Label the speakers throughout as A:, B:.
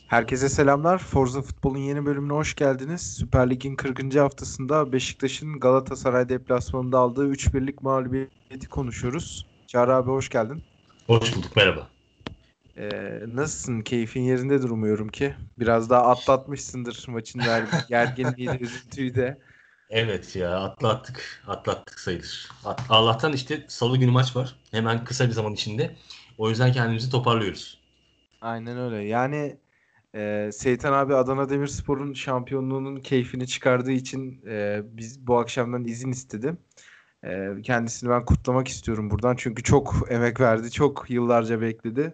A: Herkese selamlar. Forza Futbol'un yeni bölümüne hoş geldiniz. Süper Lig'in 40. haftasında Beşiktaş'ın Galatasaray deplasmanında aldığı 3-1'lik mağlubiyeti konuşuyoruz. Çağrı abi hoş geldin.
B: Hoş bulduk, merhaba.
A: Nasılsın? Keyfin yerindedir umuyorum ki. Biraz daha atlatmışsındır maçın gerginliği de üzüntüyü de.
B: Evet ya atlattık sayılır. Allah'tan işte Salı günü maç var. Hemen kısa bir zaman içinde. O yüzden kendimizi toparlıyoruz.
A: Aynen öyle. Yani Seytan abi Adana Demirspor'un şampiyonluğunun keyfini çıkardığı için biz bu akşamdan izin istedi. Kendisini ben kutlamak istiyorum buradan. Çünkü çok emek verdi. Çok yıllarca bekledi.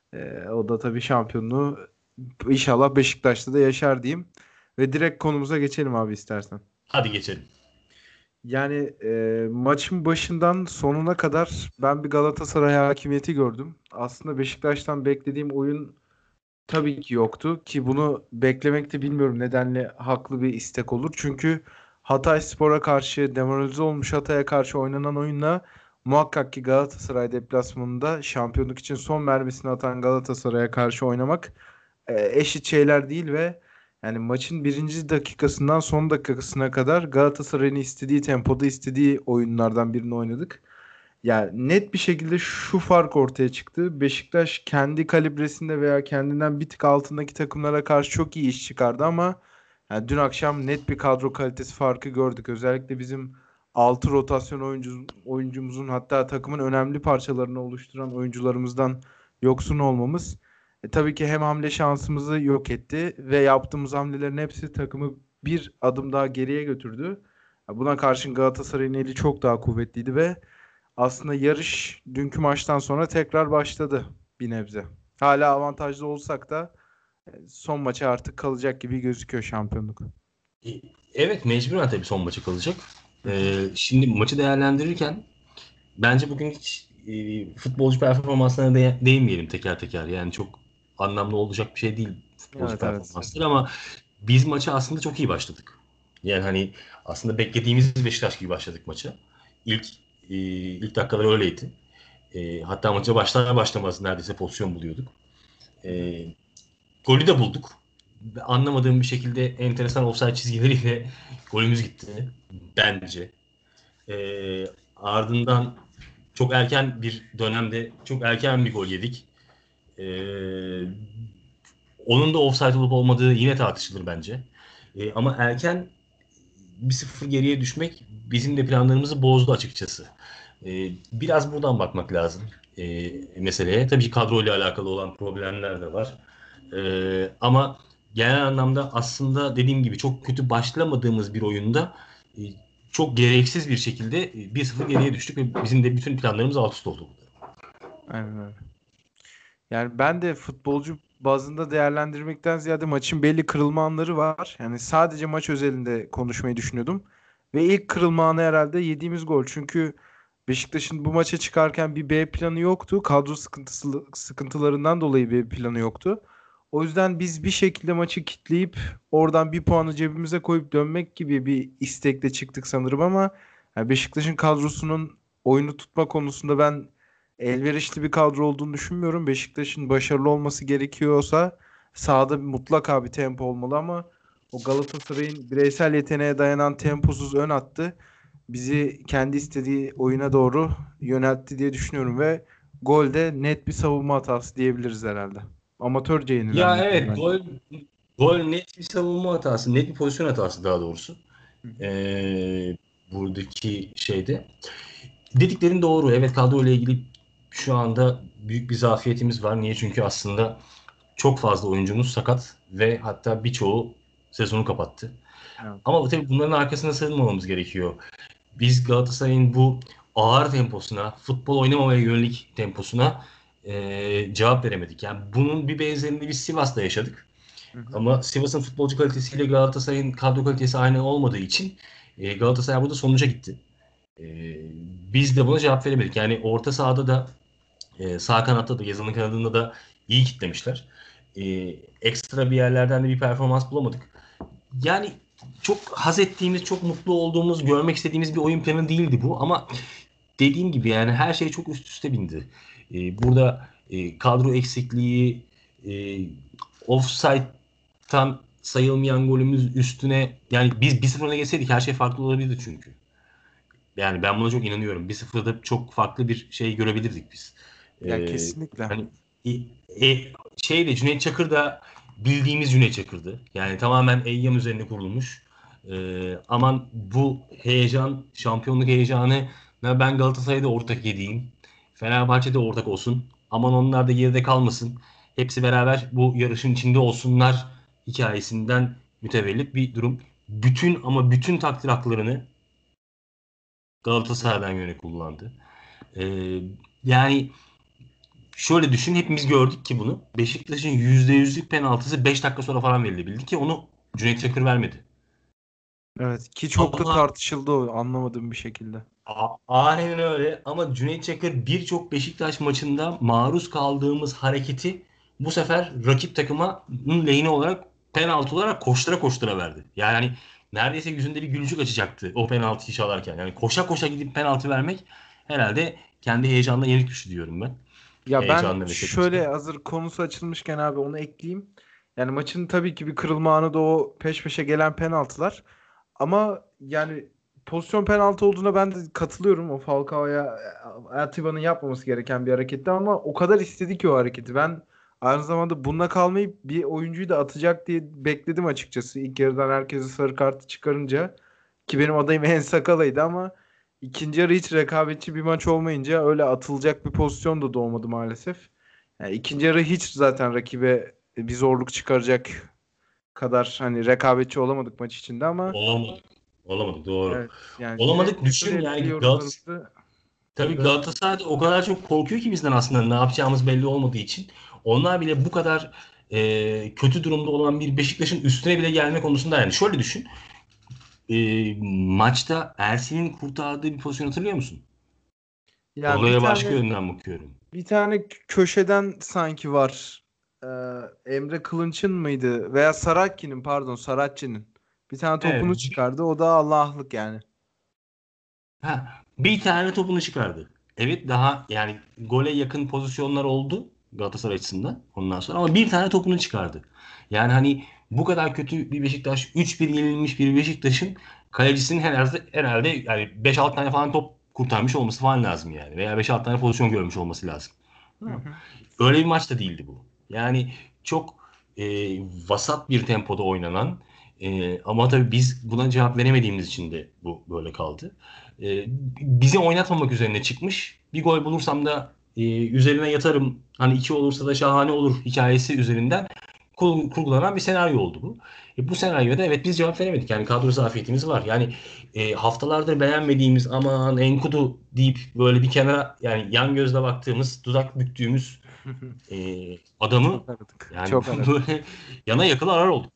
A: O da tabii şampiyonluğu inşallah Beşiktaş'ta da yaşar diyeyim. Ve direkt konumuza geçelim abi istersen.
B: Hadi geçelim.
A: Yani maçın başından sonuna kadar ben bir Galatasaray hakimiyeti gördüm. Aslında Beşiktaş'tan beklediğim oyun tabii ki yoktu ki bunu beklemek de bilmiyorum nedenle haklı bir istek olur. Çünkü Hatayspor'a karşı demoralize olmuş Hatay'a karşı oynanan oyunla muhakkak ki Galatasaray deplasmanında şampiyonluk için son mermisini atan Galatasaray'a karşı oynamak eşit şeyler değil ve yani maçın birinci dakikasından son dakikasına kadar Galatasaray'ın istediği tempoda istediği oyunlardan birini oynadık. Yani net bir şekilde şu fark ortaya çıktı. Beşiktaş kendi kalibresinde veya kendinden bir tık altındaki takımlara karşı çok iyi iş çıkardı ama yani dün akşam net bir kadro kalitesi farkı gördük. Özellikle bizim 6 rotasyon oyuncumuzun hatta takımın önemli parçalarını oluşturan oyuncularımızdan yoksun olmamız tabii ki hem hamle şansımızı yok etti ve yaptığımız hamlelerin hepsi takımı bir adım daha geriye götürdü. Buna karşın Galatasaray'ın eli çok daha kuvvetliydi ve aslında yarış dünkü maçtan sonra tekrar başladı bir nebze. Hala avantajlı olsak da son maça artık kalacak gibi gözüküyor şampiyonluk.
B: E, Evet, mecburen tabii son maçı kalacak.
A: Hı hı.
B: Şimdi maçı değerlendirirken bence bugün hiç futbolcu performanslarına değinmeyelim teker teker. Yani çok anlamlı olacak bir şey değil futbolcu
A: Evet, evet.
B: performansları ama biz maça aslında çok iyi başladık. Yani hani aslında beklediğimiz Beşiktaş gibi başladık maça. İlk ilk dakikalar öyleydi. Hatta maça başlar başlamaz neredeyse pozisyon buluyorduk.
A: Hı hı.
B: E, Golü de bulduk. Anlamadığım bir şekilde enteresan offside çizgileriyle golümüz gitti. Bence. Ardından çok erken bir dönemde çok erken bir gol yedik. Ee, Onun da offside olup olmadığı yine tartışılır bence. Ama erken 1-0 geriye düşmek bizim de planlarımızı bozdu açıkçası. Biraz buradan bakmak lazım meseleye. Tabii ki kadroyla alakalı olan problemler de var. Ama genel anlamda aslında dediğim gibi çok kötü başlamadığımız bir oyunda e, çok gereksiz bir şekilde 1-0 geriye düştük ve bizim de bütün planlarımız alt üst oldu.
A: Aynen öyle. Yani ben de futbolcu bazında değerlendirmekten ziyade maçın belli kırılma anları var. Yani sadece maç özelinde konuşmayı düşünüyordum. Ve ilk kırılma anı herhalde yediğimiz gol. Çünkü Beşiktaş'ın bu maça çıkarken bir B planı yoktu. Kadro sıkıntılarından dolayı B planı yoktu. O yüzden biz bir şekilde maçı kitleyip oradan bir puanı cebimize koyup dönmek gibi bir istekle çıktık sanırım ama yani Beşiktaş'ın kadrosunun oyunu tutma konusunda ben elverişli bir kadro olduğunu düşünmüyorum. Beşiktaş'ın başarılı olması gerekiyorsa sahada mutlaka bir tempo olmalı ama o Galatasaray'ın bireysel yeteneğe dayanan temposuz ön attı. Bizi kendi istediği oyuna doğru yöneltti diye düşünüyorum ve golde net bir savunma hatası diyebiliriz herhalde. Amatörce yenilen
B: Ya
A: bir gol
B: evet,
A: bence.
B: gol net bir savunma hatası, net bir pozisyon hatası daha doğrusu.
A: Hı hı.
B: Ee, Buradaki şeyde. Dediklerin doğru. Evet, kadro ile ilgili şu anda büyük bir zafiyetimiz var. Niye? Çünkü aslında çok fazla oyuncumuz sakat ve hatta birçoğu sezonu kapattı.
A: Evet.
B: Ama tabii bunların arkasına sığınmamamız gerekiyor. Biz Galatasaray'ın bu ağır temposuna, futbol oynamamaya yönelik temposuna cevap veremedik. Yani bunun bir benzerini biz Sivas'ta yaşadık.
A: Hı hı.
B: Ama Sivas'ın futbolcu kalitesiyle Galatasaray'ın kadro kalitesi aynı olmadığı için Galatasaray burada sonuca gitti. E, Biz de buna cevap veremedik. Yani orta sahada da sağ kanatta da Yazı'nın kanadında da iyi kitlemişler. E, Ekstra bir yerlerden de bir performans bulamadık. Yani çok haz ettiğimiz, çok mutlu olduğumuz, görmek istediğimiz bir oyun planı değildi bu. Ama dediğim gibi yani her şey çok üst üste bindi. Burada kadro eksikliği, e, offside'tan sayılmayan golümüz üstüne, yani biz 1-0 öne geçseydik her şey farklı olabilirdi çünkü. Yani ben buna çok inanıyorum. 1-0'da çok farklı bir şey görebilirdik biz.
A: Ya
B: Ee,
A: kesinlikle.
B: hani Cüneyt Çakır da bildiğimiz Cüneyt Çakır'dı. Yani tamamen Eyyam üzerine kurulmuş. Aman bu heyecan, şampiyonluk heyecanı ben Galatasaray'da ortak edeyim. Fenerbahçe'de ortak olsun. Aman onlar da geride kalmasın. Hepsi beraber bu yarışın içinde olsunlar hikayesinden mütevellit bir durum. Bütün takdir haklarını Galatasaray'dan yöne kullandı. Ee, yani şöyle düşün, hepimiz gördük ki bunu. Beşiktaş'ın %100'lük penaltısı 5 dakika sonra falan verilebildi ki onu Cüneyt Çakır vermedi.
A: Evet ki çok da
B: Ama
A: tartışıldı o anlamadığım bir şekilde.
B: aynen öyle, ama Cüneyt Çakır birçok Beşiktaş maçında maruz kaldığımız hareketi bu sefer rakip takımın lehine olarak penaltı olarak koştura koştura verdi. Yani neredeyse yüzünde bir gülücük açacaktı o penaltıyı çalarken. Yani koşa koşa gidip penaltı vermek herhalde kendi heyecanına yenik düştü diyorum ben.
A: Ya ben
B: Heyecanla ve sevinçle.
A: şöyle hazır konusu açılmışken abi onu ekleyeyim. Yani maçın tabii ki bir kırılma anı da o peş peşe gelen penaltılar. Ama yani pozisyon penaltı olduğuna ben de katılıyorum. O Falcao'ya Atiba'nın yapmaması gereken bir hareketti ama o kadar istedi ki o hareketi. Ben aynı zamanda bununla kalmayıp bir oyuncuyu da atacak diye bekledim açıkçası. İlk yarıdan herkese sarı kartı çıkarınca ki benim adayım En Sakala'ydı ama İkinci yarı hiç rekabetçi bir maç olmayınca öyle atılacak bir pozisyon da doğmadı maalesef. Yani ikinci yarı hiç zaten rakibe bir zorluk çıkaracak kadar hani rekabetçi olamadık maç içinde ama
B: Olamadık. Olamadık, doğru.
A: evet yani Cüneyt
B: Olamadık,
A: Çakır'ı
B: düşün yani
A: etkili yorumlarımızı
B: tabii
A: da
B: Galatasaray o kadar çok korkuyor ki bizden, aslında ne yapacağımız belli olmadığı için. Onlar bile bu kadar kötü durumda olan bir Beşiktaş'ın üstüne bile gelme konusunda, yani şöyle düşün. Maçta Ersin'in kurtardığı bir pozisyon hatırlıyor musun?
A: ya
B: Olaya başka yönden bakıyorum.
A: bir tane köşeden sanki var. Emre Kılınç'ın mıydı veya Saratçı'nın pardon Saratçı'nın bir tane topunu
B: Evet.
A: çıkardı. O da Allah'lık yani.
B: Bir tane topunu çıkardı. Evet, daha yani gole yakın pozisyonlar oldu Galatasaray açısından ondan sonra, ama bir tane topunu çıkardı. Yani hani bu kadar kötü bir Beşiktaş, 3-1 yenilmiş bir Beşiktaş'ın kalecisinin herhalde yani 5-6 tane falan top kurtarmış olması falan lazım yani. Veya 5-6 tane pozisyon görmüş olması lazım.
A: Hı
B: Tamam.
A: hı.
B: Öyle bir maç da değildi bu. Yani çok vasat bir tempoda oynanan, ama tabii biz buna cevap veremediğimiz için de bu böyle kaldı. Bizi oynatmamak üzerine çıkmış. Bir gol bulursam da üzerine yatarım. Hani iki olursa da şahane olur hikayesi üzerinden kurgulanan bir senaryo oldu bu. Bu senaryoda evet biz cevap veremedik. Yani kadro zafiyetimiz var. Yani haftalardır beğenmediğimiz, aman Enkudu deyip böyle bir kenara, yani yan gözle baktığımız, dudak büktüğümüz adamı
A: Çok aradık.
B: yani
A: Çok aradık.
B: böyle yana yakıla arar olduk.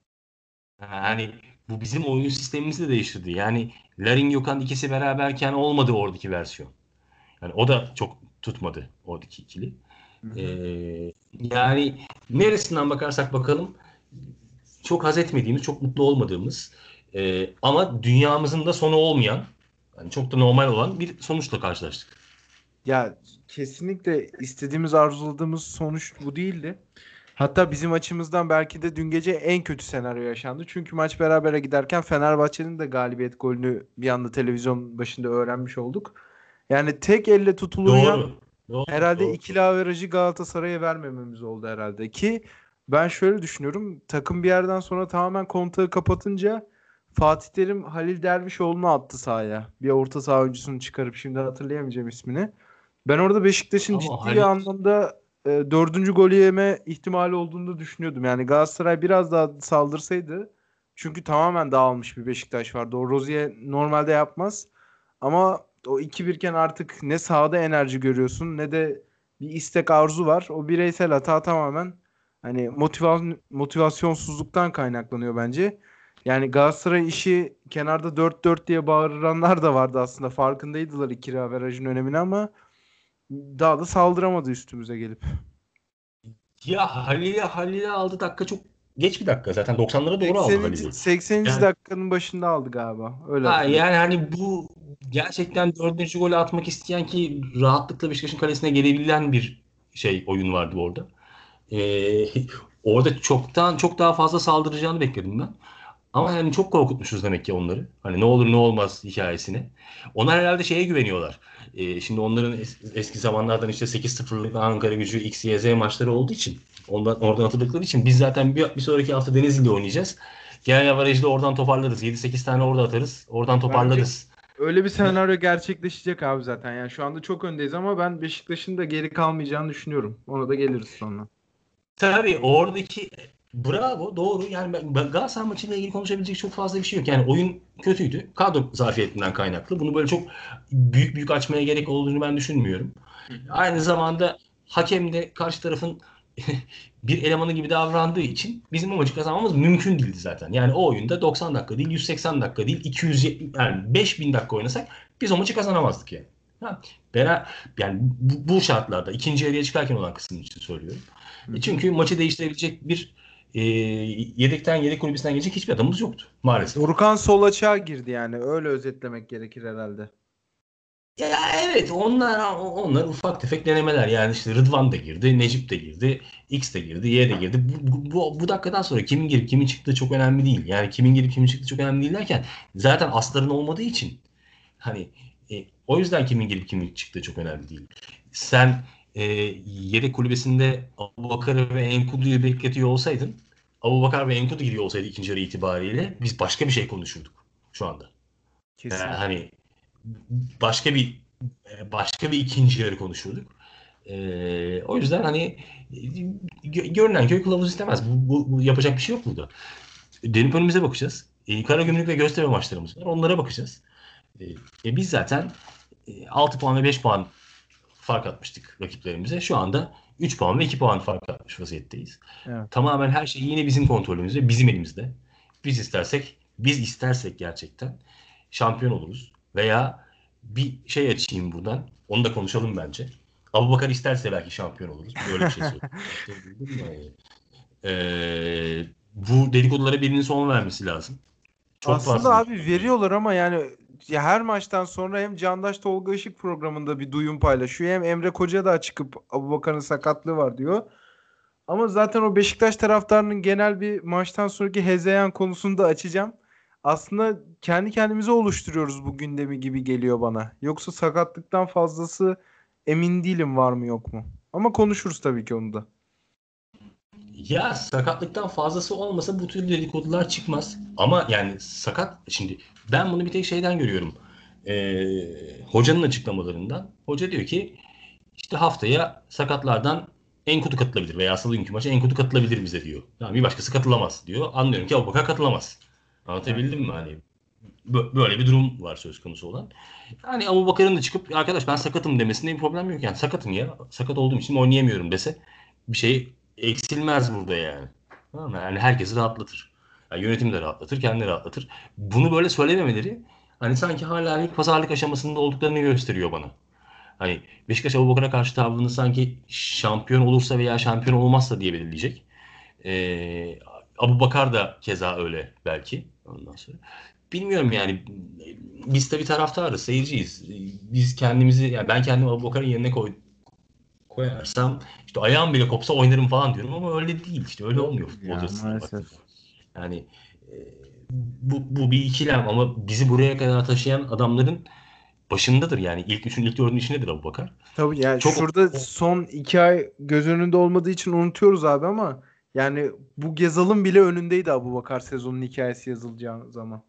B: Yani bu bizim oyun sistemimizi de değiştirdi. Yani Larin Gökhan ikisi beraberken olmadı oradaki versiyon. Yani o da çok tutmadı oradaki ikili.
A: Hı hı.
B: Yani neresinden bakarsak bakalım çok haz etmediğimiz, çok mutlu olmadığımız, ama dünyamızın da sonu olmayan, yani çok da normal olan bir sonuçla karşılaştık.
A: Ya kesinlikle istediğimiz, arzuladığımız sonuç bu değildi. Hatta bizim açımızdan belki de dün gece en kötü senaryo yaşandı. Çünkü maç berabere giderken Fenerbahçe'nin de galibiyet golünü bir anda televizyon başında öğrenmiş olduk. Yani tek elle tutulurken
B: Doğru. Doğru.
A: herhalde
B: Doğru.
A: ikili averajı Galatasaray'a vermememiz oldu herhalde ki ben şöyle düşünüyorum. Takım bir yerden sonra tamamen kontağı kapatınca Fatih Terim Halil Dervişoğlu'nu attı sahaya. Bir orta saha oyuncusunu çıkarıp şimdi hatırlayamayacağım ismini. Ben orada Beşiktaş'ın
B: Ama
A: ciddi
B: Halil,
A: anlamda dördüncü golü yeme ihtimali olduğunu da düşünüyordum. Yani Galatasaray biraz daha saldırsaydı çünkü tamamen dağılmış bir Beşiktaş vardı. O Rozier normalde yapmaz. Ama o 2-1 iken artık ne sahada enerji görüyorsun ne de bir istek arzu var. O bireysel hata tamamen hani motivasyonsuzluktan kaynaklanıyor bence. Yani Galatasaray işi kenarda 4-4 diye bağıranlar da vardı aslında. Farkındaydılar ikili averajın önemini ama daha da saldıramadı üstümüze gelip.
B: ya Halil'e aldı dakika çok geç bir dakika. Zaten 90'lara doğru aldı
A: 80.
B: Halil'i.
A: 80.
B: Yani,
A: dakikanın başında aldı galiba. Öyle
B: ha,
A: hatırlıyorum.
B: yani hani bu gerçekten dördüncü golü atmak isteyen, ki rahatlıkla Beşiktaş'ın kalesine gelebilen bir oyun vardı orada. Ee, Orada çok daha fazla saldıracağını bekledim ben. Ama yani çok korkutmuşuz demek ki onları. Hani ne olur ne olmaz hikayesine. Onlar herhalde şeye güveniyorlar. Şimdi onların eski zamanlardan işte 8-0'lık Ankara Gücü X, Y, Z maçları olduğu için oradan hatırladıkları için biz zaten bir sonraki hafta Denizli'yle oynayacağız. Genel averajda oradan toparlarız. 7-8 tane orada atarız. Oradan
A: Bence
B: toparlarız.
A: öyle bir senaryo gerçekleşecek abi zaten. Yani şu anda çok öndeyiz ama ben Beşiktaş'ın da geri kalmayacağını düşünüyorum. Ona da geliriz sonra.
B: Tabii oradaki bravo doğru yani ben Galatasaray maçıyla ilgili konuşabilecek çok fazla bir şey yok. Yani oyun kötüydü. Kadro zafiyetinden kaynaklı. Bunu böyle çok büyük açmaya gerek olduğunu ben düşünmüyorum.
A: Hı hı.
B: Aynı zamanda hakem de karşı tarafın bir elemanı gibi davrandığı için bizim o maçı kazanmamız mümkün değildi zaten. Yani o oyunda 90 dakika değil, 180 dakika değil, 270 yani 5000 dakika oynasak biz o maçı kazanamazdık yani. Ha, yani bu şartlarda ikinci yarıya çıkarken olan kısım için söylüyorum.
A: Hı hı.
B: Çünkü maçı değiştirebilecek bir yedek kulübesinden gelecek hiçbir adamımız yoktu maalesef.
A: Dorukhan sol açığa girdi yani. Öyle özetlemek gerekir herhalde.
B: Ya evet onlar ufak tefek denemeler. Yani işte Rıdvan da girdi, Necip de girdi, X de girdi, Y de girdi. Bu dakikadan sonra kimin girip kimin çıktığı çok önemli değil. Yani kimin girip kimin çıktığı çok önemli değil derken zaten asların olmadığı için hani o yüzden kimin girip kimin çıktığı çok önemli değil. Sen yedek kulübesinde Abubakar'ı ve Enkudu'yu bekletiyor olsaydın Abubakar ve Enkudu giriyor olsaydı ikinci yarı itibariyle biz başka bir şey konuşurduk şu anda. Yani
A: Kesinlikle.
B: hani başka bir başka bir ikinci yarı konuşurduk. O yüzden hani görünen köy kılavuz istemez. Bu yapacak bir şey yok burada. Dönüp önümüze bakacağız. Karagümrük ve Göztepe maçlarımız var. Onlara bakacağız. Biz zaten 6 puan ve 5 puan fark atmıştık rakiplerimize. Şu anda 3 puan ve 2 puan fark atmış vaziyetteyiz.
A: Evet.
B: Tamamen her şey yine bizim kontrolümüzde, bizim elimizde. Biz istersek gerçekten şampiyon oluruz. Veya bir şey açayım buradan. Onu da konuşalım bence. Abubakar isterse belki şampiyon oluruz. Böyle bir şey söyleyeyim. Bu dedikodulara birinin son vermesi lazım. Çok
A: Aslında
B: fazla
A: abi
B: dedikodu dönüyor.
A: veriyorlar ama yani ya her maçtan sonra hem Candaş Tolga Işık programında bir duyum paylaşıyor hem Emre Koca da çıkıp Abubakar'ın sakatlığı var diyor. Ama zaten o Beşiktaş taraftarının genel bir maçtan sonraki hezeyan konusunu da açacağım. Aslında kendi kendimize oluşturuyoruz bu gündemi gibi geliyor bana. Yoksa sakatlıktan fazlası emin değilim var mı yok mu. Ama konuşuruz tabii ki onu da.
B: Ya sakatlıktan fazlası olmasa bu tür dedikodular çıkmaz. Ama yani şimdi ben bunu bir tek şeyden görüyorum. Hocanın açıklamalarından. Hoca diyor ki işte haftaya sakatlardan Enkudu katılabilir veya salı günkü maça Enkudu katılabilir bize diyor. Yani bir başkası katılamaz diyor. Anlıyorum ki Abubakar katılamaz.
A: Evet.
B: Anlatabildim mi? Hani böyle bir durum var söz konusu olan. Yani Abubakar'ın da çıkıp arkadaş ben sakatım demesinde bir problem yok. Yani sakatım ya. Sakat olduğum için oynayamıyorum dese bir şey eksilmez burada yani. Tamam mı? Yani herkesi rahatlatır. Yani yönetim de rahatlatır, kendini rahatlatır. Bunu böyle söylememeleri hani sanki hala bir pazarlık aşamasında olduklarını gösteriyor bana. Hani Beşiktaş Abubakar'a karşı tavrını sanki şampiyon olursa veya şampiyon olmazsa diye belirleyecek. Abubakar da keza öyle belki. Ondan sonra. Bilmiyorum yani biz tabii taraftarız, seyirciyiz. Biz kendimizi yani ben kendimi Abubakar'ın yerine koyarsam işte ayağım bile kopsa oynarım falan diyorum ama öyle değil işte öyle olmuyor
A: Olmuyor
B: futbolcu
A: ya
B: açısından
A: maalesef.
B: baktığında. Yani e, bu bir ikilem ama bizi buraya kadar taşıyan adamların başındadır yani ilk üçün ilk dördün içindedir Abubakar.
A: Tabii yani
B: Çok
A: şurada son 2 ay göz önünde olmadığı için unutuyoruz abi ama yani bu Gezal'ın bile önündeydi Abubakar sezonun hikayesi yazılacağı zaman.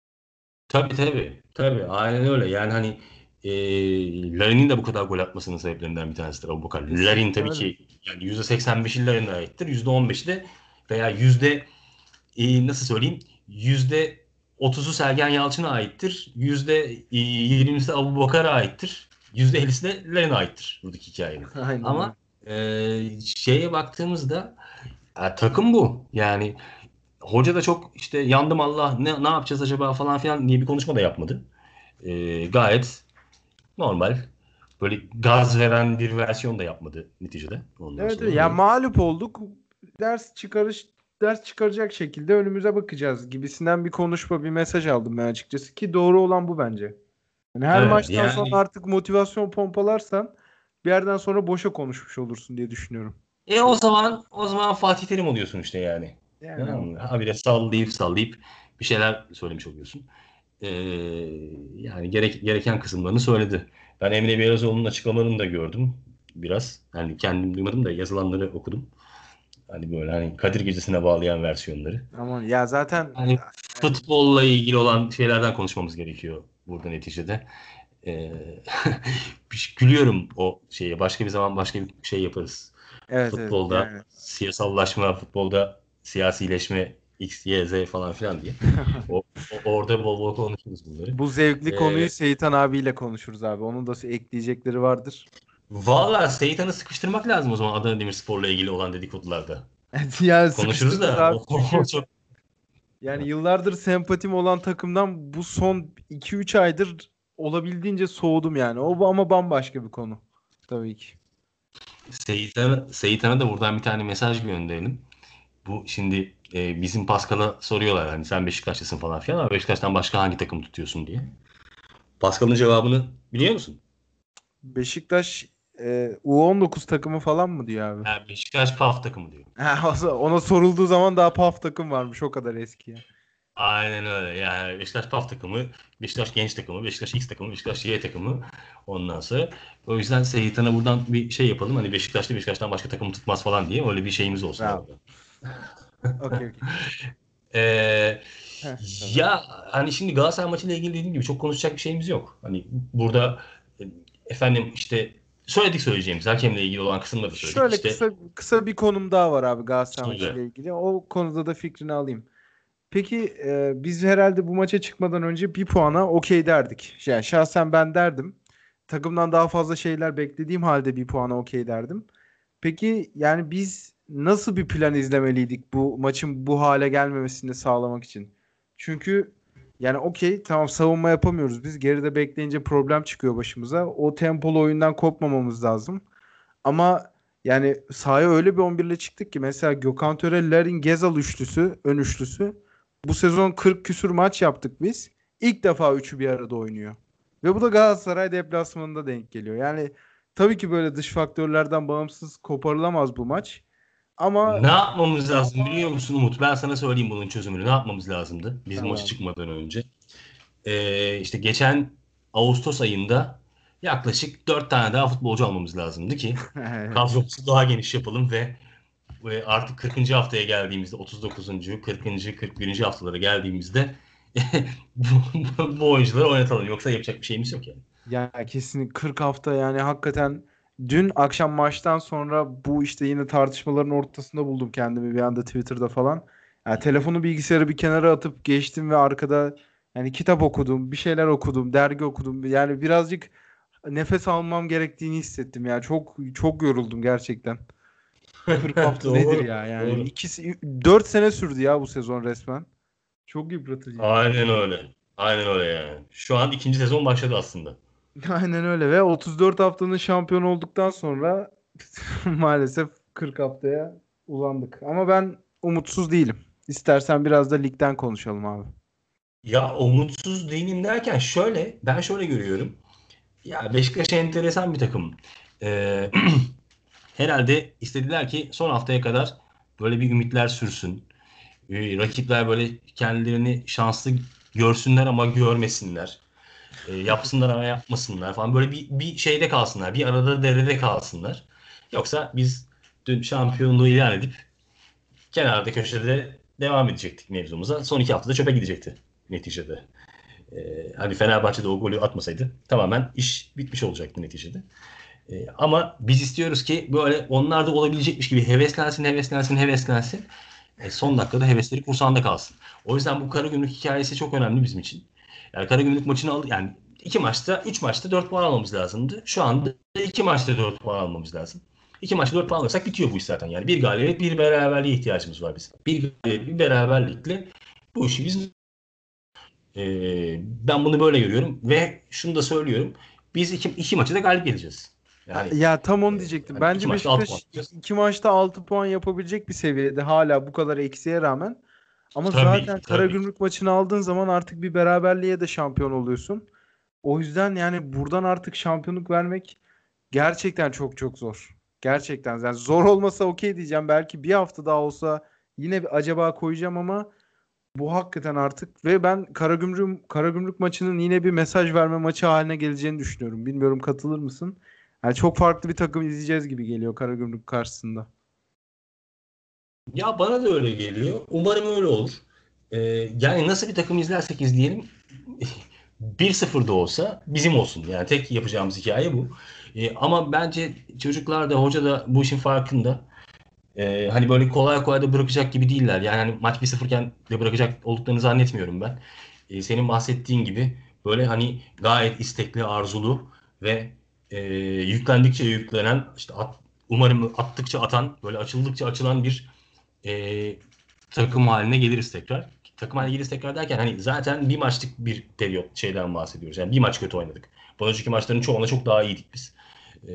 B: tabii aynen öyle yani hani Larin'in de bu kadar gol atmasının sebeplerinden bir tanesidir Abubakar. Larin
A: Kesinlikle
B: tabii
A: öyle.
B: ki yani %85'i Larin'e aittir. %15'i de veya nasıl söyleyeyim %30'u Sergen Yalçın'a aittir. %20'si Abubakar'a aittir. %50'si de Larin'e aittir buradaki hikayenin.
A: Aynen öyle.
B: Ama şeye baktığımızda takım bu. Yani hoca da çok işte yandım Allah ne yapacağız acaba falan filan diye bir konuşma da yapmadı. Gayet normal. Böyle gaz veren bir versiyon da yapmadı neticede. Ondan
A: Evet,
B: sonra
A: evet. Ya
B: hani
A: mağlup olduk. Ders çıkaracak şekilde önümüze bakacağız gibisinden bir konuşma, bir mesaj aldım ben açıkçası ki doğru olan bu bence. Yani her
B: evet
A: maçtan sonra
B: yani
A: artık motivasyon pompalarsan bir yerden sonra boşa konuşmuş olursun diye düşünüyorum.
B: O zaman Fatih Terim oluyorsun işte yani.
A: Yani
B: Tamam mı? Habire sallayıp bir şeyler söylemiş oluyorsun. Ee, Yani gereken kısımlarını söyledi. Ben Emre Belezoğlu'nun açıklamalarını da gördüm biraz. Hani kendim duymadım da yazılanları okudum. Hani böyle hani Kadir Gecesi'ne bağlayan versiyonları.
A: aman ya zaten
B: Hani
A: yani
B: futbolla ilgili olan şeylerden konuşmamız gerekiyor burada neticede. Ee, Gülüyorum o şeye. Başka bir zaman başka bir şey yaparız.
A: evet
B: Futbolda
A: yani.
B: siyasallaşma, futbolda siyasileşme, X, Y, Z falan filan diye. Orada bol bol konuşuruz bunları.
A: Bu zevkli konuyu
B: Ee,
A: Seyitan abiyle konuşuruz abi. Onun da ekleyecekleri vardır.
B: Valla Seytan'ı sıkıştırmak lazım o zaman Adana Demirspor'la ilgili olan dedikodularda.
A: Yani
B: Konuşuruz
A: sıkıştırırız
B: da
A: abi.
B: o
A: Çünkü
B: çok.
A: yani yıllardır sempatim olan takımdan bu son 2-3 aydır olabildiğince soğudum yani. O ama bambaşka bir konu. Tabii ki.
B: Seyithan'a da buradan bir tane mesaj gönderelim. Bu şimdi bizim Pascal'a soruyorlar hani sen Beşiktaşlısın falan filan ama Beşiktaş'tan başka hangi takım tutuyorsun diye. Pascal'ın cevabını biliyor musun?
A: Beşiktaş U19 takımı falan mı diyor abi?
B: Ha, Beşiktaş PAF takımı diyor.
A: Ha, ona sorulduğu zaman daha PAF takım varmış. O kadar eski ya.
B: Aynen öyle. Yani Beşiktaş PAF takımı, Beşiktaş genç takımı, Beşiktaş X takımı, Beşiktaş Y takımı. Ondan sonra o yüzden Seyithan'a buradan bir şey yapalım. Hani Beşiktaş'tan başka takım tutmaz falan diye öyle bir şeyimiz olsun
A: Bravo.
B: orada.
A: Okey okey.
B: Ee,
A: Heh, tabii.
B: Ya hani şimdi Galatasaray maçıyla ilgili dediğim gibi çok konuşacak bir şeyimiz yok. Hani burada e, efendim işte söyledik söyleyeceğimiz hakemle ilgili olan kısımları da söyledik.
A: Şöyle
B: İşte
A: kısa bir konum daha var abi Galatasaray maçıyla
B: söyle.
A: ilgili. O konuda da fikrini alayım. Peki biz herhalde bu maça çıkmadan önce bir puana okey derdik. Yani şahsen ben derdim. Takımdan daha fazla şeyler beklediğim halde bir puana okey derdim. Peki yani biz nasıl bir plan izlemeliydik bu maçın bu hale gelmemesini sağlamak için? Çünkü yani okey tamam savunma yapamıyoruz. Biz geride bekleyince problem çıkıyor başımıza. O tempolu oyundan kopmamamız lazım. Ama yani sahaya öyle bir 11 ile çıktık ki mesela Gökhan Töre, Larin, Gezal üçlüsü, ön üçlüsü. Bu sezon 40 küsür maç yaptık biz. İlk defa üçü bir arada oynuyor. Ve bu da Galatasaray deplasmanında denk geliyor. Yani tabii ki böyle dış faktörlerden bağımsız koparılamaz bu maç. Ama
B: Ne yapmamız lazım biliyor musun Umut? Ben sana söyleyeyim bunun çözümünü. Ne yapmamız lazımdı biz maça
A: tamam.
B: çıkmadan önce? İşte geçen Ağustos ayında yaklaşık 4 tane daha futbolcu almamız lazımdı ki kadromuzu daha geniş yapalım ve artık 40. haftaya geldiğimizde 39. 40. 41. haftalara geldiğimizde bu oyuncuları oynatalım. Yoksa yapacak bir şeyimiz yok yani.
A: Ya kesin 40 hafta yani hakikaten dün akşam maçtan sonra bu işte yine tartışmaların ortasında buldum kendimi bir anda Twitter'da falan. Ya telefonu bilgisayarı bir kenara atıp geçtim ve arkada yani kitap okudum, bir şeyler okudum, dergi okudum. Yani birazcık nefes almam gerektiğini hissettim ya. Çok çok yoruldum gerçekten. 40 hafta nedir
B: Doğru,
A: ya? Yani
B: doğru.
A: ikisi 4 sene sürdü ya bu sezon resmen. Çok yıpratıcıydı.
B: Aynen öyle. Aynen öyle yani. Şu an ikinci sezon başladı aslında.
A: Aynen öyle ve 34 haftanın şampiyon olduktan sonra maalesef 40 haftaya uzandık. Ama ben umutsuz değilim. İstersen biraz da ligden konuşalım abi.
B: Ya umutsuz değilim derken ben şöyle görüyorum. Ya Beşiktaş enteresan bir takım. Ee, Herhalde istediler ki son haftaya kadar böyle bir ümitler sürsün. Rakipler böyle kendilerini şanslı görsünler ama görmesinler. Yapsınlar ama yapmasınlar falan. Böyle bir şeyde kalsınlar. Bir arada derede kalsınlar. Yoksa biz dün şampiyonluğu ilan edip kenarda köşede devam edecektik mevzumuza. Son 2 haftada çöpe gidecekti neticede. Hani Fenerbahçe'de o golü atmasaydı tamamen iş bitmiş olacaktı neticede. Ama biz istiyoruz ki böyle onlar da olabilecekmiş gibi heveslensin, heveslensin, heveslensin. Son dakikada hevesleri kursağında kalsın. O yüzden bu Karagümrük hikayesi çok önemli bizim için. Yani Karagümrük maçını yani 3 maçta 4 puan almamız lazımdı. Şu anda 2 maçta 4 puan almamız lazım. 2 maçta 4 puan alırsak bitiyor bu iş zaten. Yani bir galibiyet, bir beraberliğe ihtiyacımız var bizim. Bir galibiyet, bir beraberlikle bu işi biz ben bunu böyle görüyorum ve şunu da söylüyorum. Biz iki maçı da galip geleceğiz. Yani
A: Ya tam onu diyecektim.
B: hani 2 maçta 6 puan
A: Beşiktaş
B: alacağız.
A: 2 maçta 6 puan yapabilecek bir seviyede hala bu kadar eksiğe rağmen. Ama
B: Tabii
A: zaten
B: ki, tabii ki.
A: Karagümrük maçını aldığın zaman artık bir beraberliğe de şampiyon oluyorsun. O yüzden yani buradan artık şampiyonluk vermek gerçekten çok çok zor. Gerçekten. Yani zor olmasa okey diyeceğim. Belki bir hafta daha olsa yine bir acaba koyacağım ama bu hakikaten artık ve ben Karagümrük maçının yine bir mesaj verme maçı haline geleceğini düşünüyorum. Bilmiyorum katılır mısın? Yani çok farklı bir takım izleyeceğiz gibi geliyor Karagümrük karşısında.
B: Ya bana da öyle geliyor. Umarım öyle olur. Yani nasıl bir takım izlersek izleyelim 1-0 da olsa bizim olsun. Yani tek yapacağımız hikaye bu. Ama bence çocuklar da hoca da bu işin farkında. Hani böyle kolay kolay da bırakacak gibi değiller. Yani hani maç 1-0 iken de bırakacak olduklarını zannetmiyorum ben. Senin bahsettiğin gibi böyle hani gayet istekli, arzulu ve yüklendikçe yüklenen işte umarım attıkça atan böyle açıldıkça açılan bir e, takım haline geliriz tekrar. Takım haline geliriz tekrar derken hani zaten bir maçlık bir periyot şeyden bahsediyoruz. Yani bir maç kötü oynadık. Bu önceki maçların çoğuna çok daha iyiydik biz. E,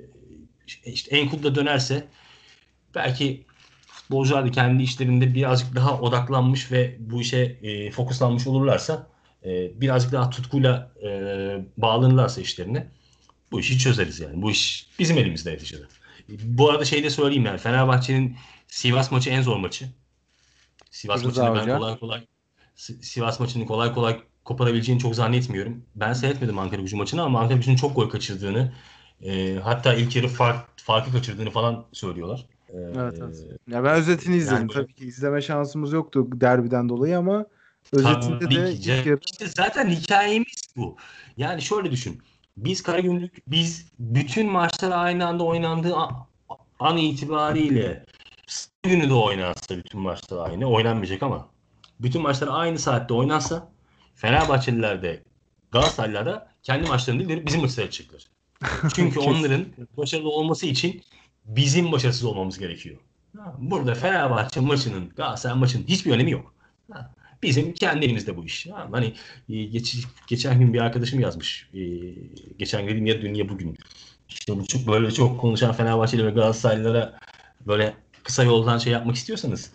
B: işte Enkudu dönerse belki futbolcular da kendi işlerinde birazcık daha odaklanmış ve bu işe fokuslanmış olurlarsa birazcık daha tutkuyla bağlanırlarsa işlerine bu işi çözeriz yani. Bu iş bizim elimizde neticede. Bu arada şey de söyleyeyim yani Fenerbahçe'nin Sivas maçı en zor maçı. Sivas
A: Rıza
B: maçını ben
A: Hoca.
B: kolay kolay Sivas maçını kolay kolay koparabileceğini çok zannetmiyorum. Ben seyretmedim Ankaragücü maçını ama Ankaragücü'nün çok gol kaçırdığını hatta ilk yarı farkı kaçırdığını falan söylüyorlar.
A: Evet, evet. Ya ben özetini izledim.
B: Yani böyle
A: Tabii ki izleme şansımız yoktu derbiden dolayı ama özetinde
B: tabii
A: de
B: ki.
A: ilk yarı
B: İşte zaten hikayemiz bu. Yani şöyle düşün. Biz Karagümrük bütün maçlar aynı anda oynandığı an itibariyle salı günü de oynansa bütün maçlar aynı. Oynanmayacak ama bütün maçlar aynı saatte oynansa Fenerbahçeliler de Galatasaraylılar da kendi maçlarını değil bizim maçları seyredecekler. Çünkü onların
A: kesin.
B: başarılı olması için bizim başarısız olmamız gerekiyor. Burada Fenerbahçe maçının, Galatasaray maçının hiçbir önemi yok. Bizim kendi elimizde bu iş. Hani geçen gün bir arkadaşım yazmış. Geçen gün dedim ya dün ya bugün. İşte bu çok böyle çok konuşan Fenerbahçeli ve Galatasaraylılara böyle kısa yoldan şey yapmak istiyorsanız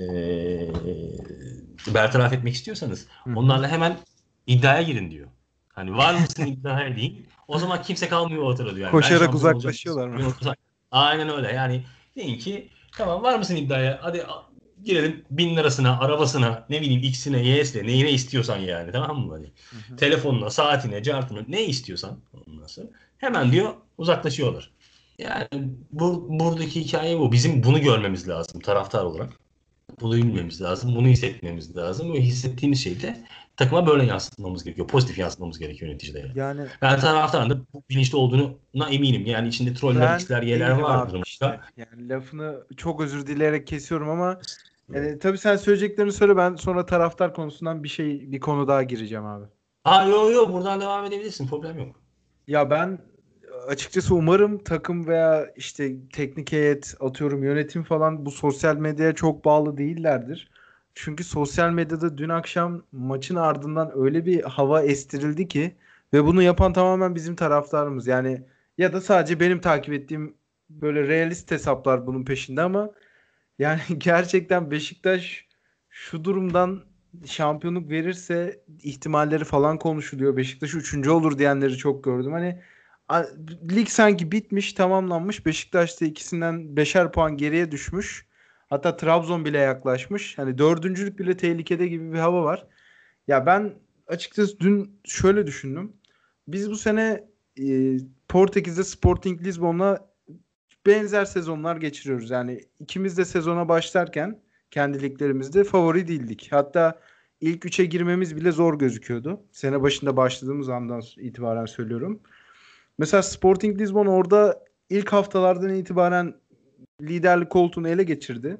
B: bertaraf etmek istiyorsanız
A: Hı hı.
B: onlarla hemen iddiaya girin diyor. Hani var mısın iddiaya deyin. O zaman kimse kalmıyor ortada diyor. Yani ben
A: Koşarak
B: şampiyon olacağım.
A: uzaklaşıyorlar mı?
B: Aynen öyle. Yani deyin ki tamam var mısın iddiaya? Hadi girelim 1.000 lirasına, arabasına, ne bileyim X'ine, Y'sine, neyine istiyorsan yani tamam mı? Hani
A: Hı hı.
B: telefonuna, saatine, cartına ne istiyorsan ondan sonra hemen diyor uzaklaşıyorlar. Yani buradaki hikaye bu. Bizim bunu görmemiz lazım taraftar olarak. Bunu bilmemiz lazım. Bunu hissetmemiz lazım. Ve hissettiğimiz şeyi de takıma böyle yansıtmamız gerekiyor. Pozitif yansıtmamız gerekiyor neticede yani.
A: Yani
B: Ben taraftarın da bu bilinçli olduğuna eminim. Yani içinde troller,
A: ben
B: X'ler, Y'ler
A: değilim abi
B: vardır
A: işte.
B: mutlaka.
A: Yani lafını çok özür dileyerek kesiyorum ama yani, tabii sen söyleyeceklerini söyle, ben sonra taraftar konusundan bir konu daha gireceğim abi.
B: Yo buradan devam edebilirsin. Problem yok.
A: Ya ben açıkçası umarım takım veya işte teknik heyet, atıyorum yönetim falan bu sosyal medyaya çok bağlı değillerdir. Çünkü sosyal medyada dün akşam maçın ardından öyle bir hava estirildi ki ve bunu yapan tamamen bizim taraftarımız. Yani ya da sadece benim takip ettiğim böyle realist hesaplar bunun peşinde ama yani gerçekten Beşiktaş şu durumdan şampiyonluk verirse ihtimalleri falan konuşuluyor. Beşiktaş üçüncü olur diyenleri çok gördüm. Hani a- lig sanki bitmiş, tamamlanmış. Beşiktaş da ikisinden beşer puan geriye düşmüş. Hatta Trabzon bile yaklaşmış. Hani dördüncülük bile tehlikede gibi bir hava var. Ya ben açıkçası dün şöyle düşündüm. Biz bu sene Portekiz'de Sporting Lisbon'la benzer sezonlar geçiriyoruz. Yani ikimiz de sezona başlarken kendi liglerimizde favori değildik. Hatta ilk üçe girmemiz bile zor gözüküyordu. Sene başında başladığımız andan itibaren söylüyorum. Mesela Sporting Lisbon orada ilk haftalardan itibaren liderlik koltuğunu ele geçirdi.